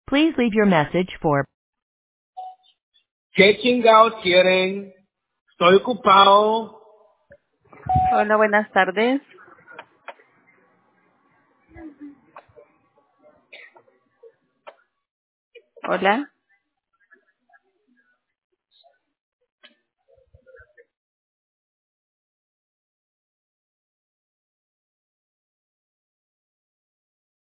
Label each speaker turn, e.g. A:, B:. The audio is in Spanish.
A: Please leave your message for
B: ¿Qué chingados quieren? Estoy ocupado.
C: Hola, buenas tardes. Hola.